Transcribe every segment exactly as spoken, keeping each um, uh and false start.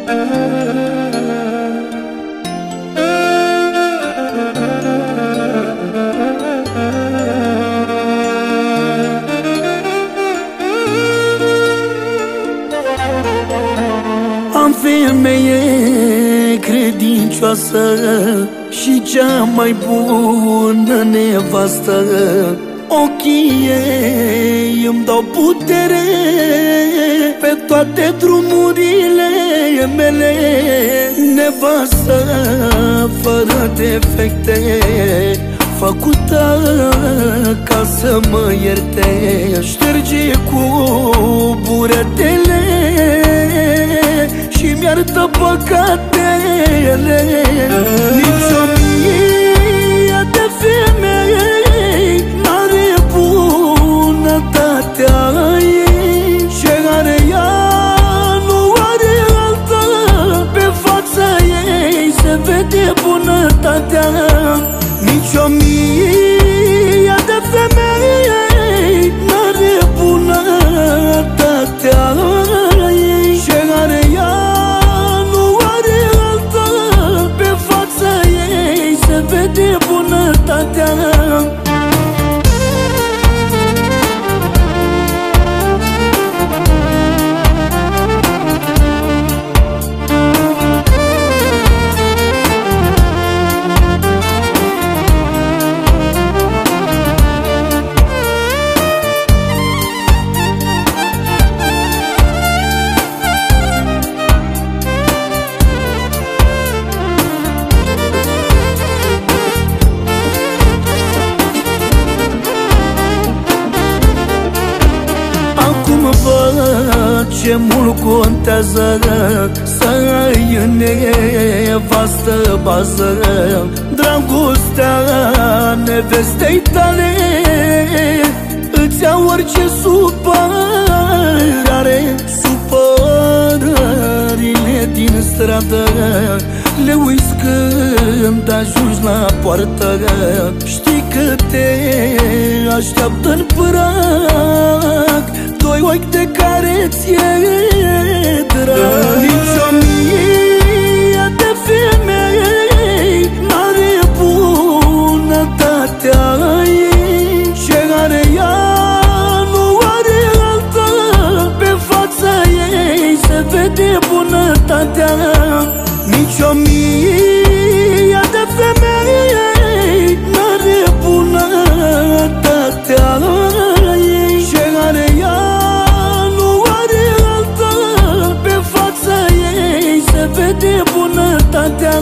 Am femeie credincioasă și cea mai bună nevastă. Ochii ei îmi dau putere pe toate drumurile mele. Nevastă fără defecte, făcută ca să mă ierte. Șterge cu buretele și mi-arătă păcatele. Nici o mie de femei n-are bunătatea ei, ce are ea nu are altă. Pe fața ei se vede bunătatea. Nici o mie de femei n-are bunătatea ei, ce are ea nu are altă. Pe fața ei se vede bunătatea. Ce mult contează să ai în nevastă bază. Dragostea nevestei tale îți ia orice supărare. Supărările din stradă le uiți când ajungi la poartă. Știi că te așteaptă-n prag doi ochi de care ți-e drag. Nici o mie de femei n-are bunătatea ei, ce are ea nu are altă. Pe fața ei se vede bunătatea. Nici o mie de femei n-are bunătatea ei, ce are ea se vede bunătatea.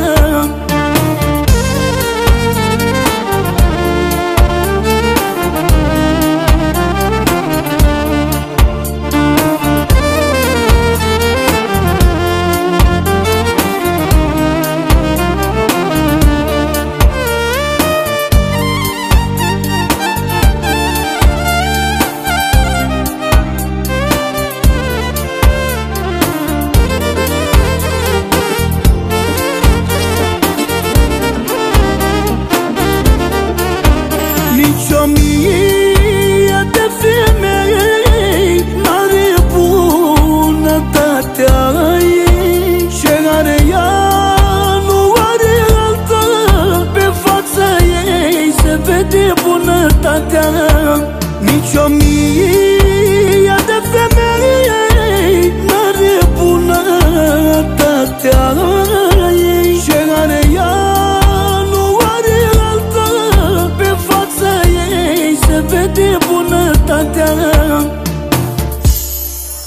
Nici o mie de femei n-are bunătatea ei, ce are ea nu are altă. Pe fața ei se vede bunătatea. Nici o mie de femei n-are bunătatea ei, ce are ea nu are altă. Pe fața ei se vede bunătatea.